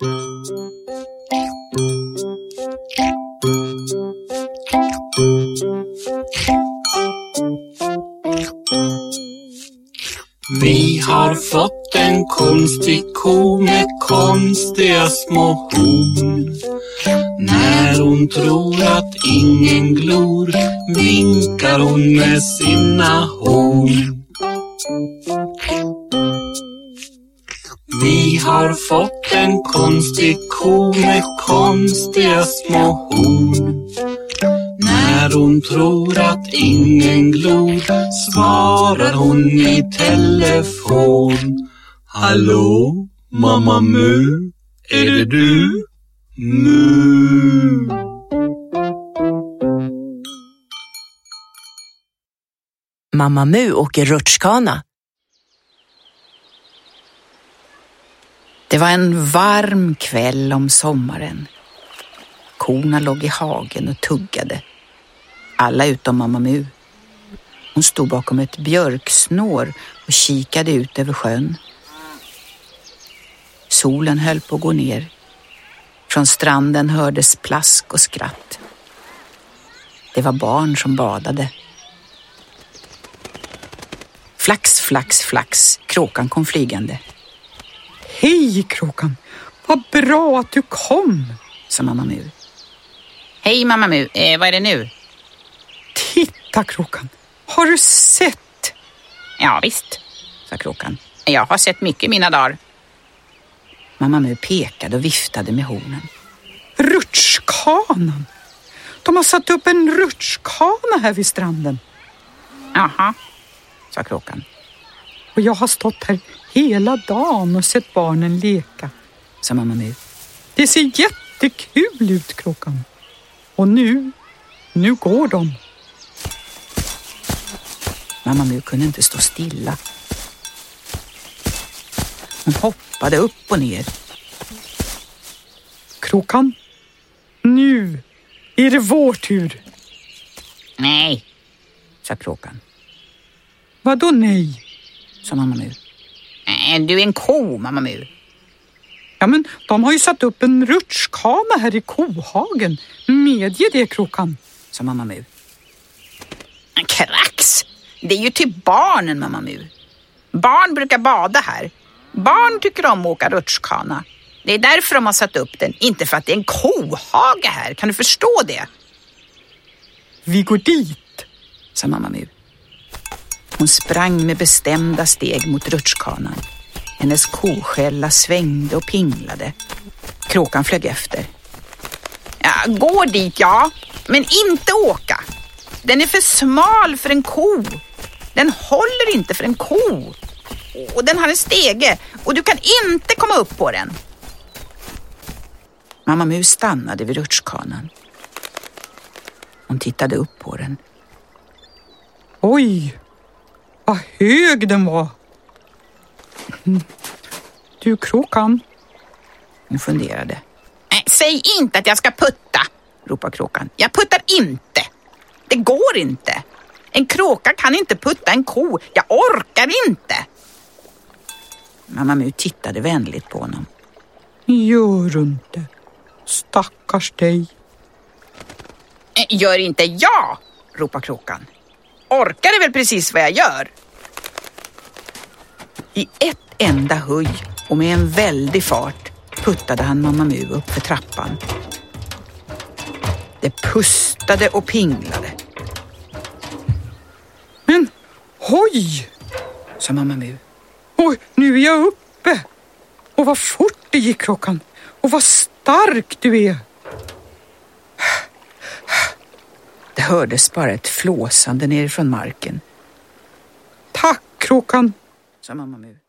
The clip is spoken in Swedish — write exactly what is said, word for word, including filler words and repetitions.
Vi har fått en konstig ko med konstiga små horn. När hon tror att ingen glor vinkar hon med sina horn. Vi har fått en konstig ko med konstiga små horn. När hon tror att ingen glor svarar hon i telefon. Hallå, mamma Mu, är det du? Mu. Mamma Mu åker rutschkana. Det var en varm kväll om sommaren. Korna låg i hagen och tuggade. Alla utom mamma Mu. Hon stod bakom ett björksnår och kikade ut över sjön. Solen höll på att gå ner. Från stranden hördes plask och skratt. Det var barn som badade. Flax, flax, flax. Kråkan kom flygande. Hej kråkan, vad bra att du kom, sa mamma Mu. Hej mamma Mu, eh, vad är det nu? Titta kråkan, har du sett? Ja visst, sa kråkan. Jag har sett mycket i mina dagar. Mamma Mu pekade och viftade med hornen. Rutschkanan! De har satt upp en rutschkana här vid stranden. Jaha, sa kråkan. Och jag har stått här hela dagen och sett barnen leka, sa mamma Mu. Det ser jättekul ut, kråkan. Och nu, nu går de. Mamma Mu kunde inte stå stilla. Hon hoppade upp och ner. Kråkan, nu är det vår tur. Nej, sa kråkan. Vadå nej? Sa mamma Mu. Du är en ko, mamma Mu. Ja, men de har ju satt upp en rutschkana här i kohagen. Medge det, kråkan, sa mamma Mu. Krax! Det är ju till barnen, mamma Mu. Barn brukar bada här. Barn tycker om att åka rutschkana. Det är därför de har satt upp den, inte för att det är en kohage här. Kan du förstå det? Vi går dit, sa mamma Mu. Hon sprang med bestämda steg mot rutschkanan. Hennes koskälla svängde och pinglade. Kråkan flög efter. Ja, gå dit, ja. Men inte åka. Den är för smal för en ko. Den håller inte för en ko. Och den har en stege. Och du kan inte komma upp på den. Mamma Mu stannade vid rutschkanan. Hon tittade upp på den. Oj, vad hög den var. Du, kråkan. Hon funderade. Äh, säg inte att jag ska putta, ropade kråkan. Jag puttar inte. Det går inte. En kråka kan inte putta en ko. Jag orkar inte. Mamma Mu tittade vänligt på honom. Gör inte. Stackars dig. Äh, gör inte jag, ropade kråkan. Orkar är väl precis vad jag gör. I ett enda höj och med en väldig fart puttade han mamma Mu upp för trappan. Det pustade och pinglade. Men, oj, sa mamma Mu. Oj, nu är jag uppe. Och vad fort det gick, kråkan. Och vad stark du är. Det hördes bara ett flåsande ner från marken. Tack, kråkan, sa mamma Mu.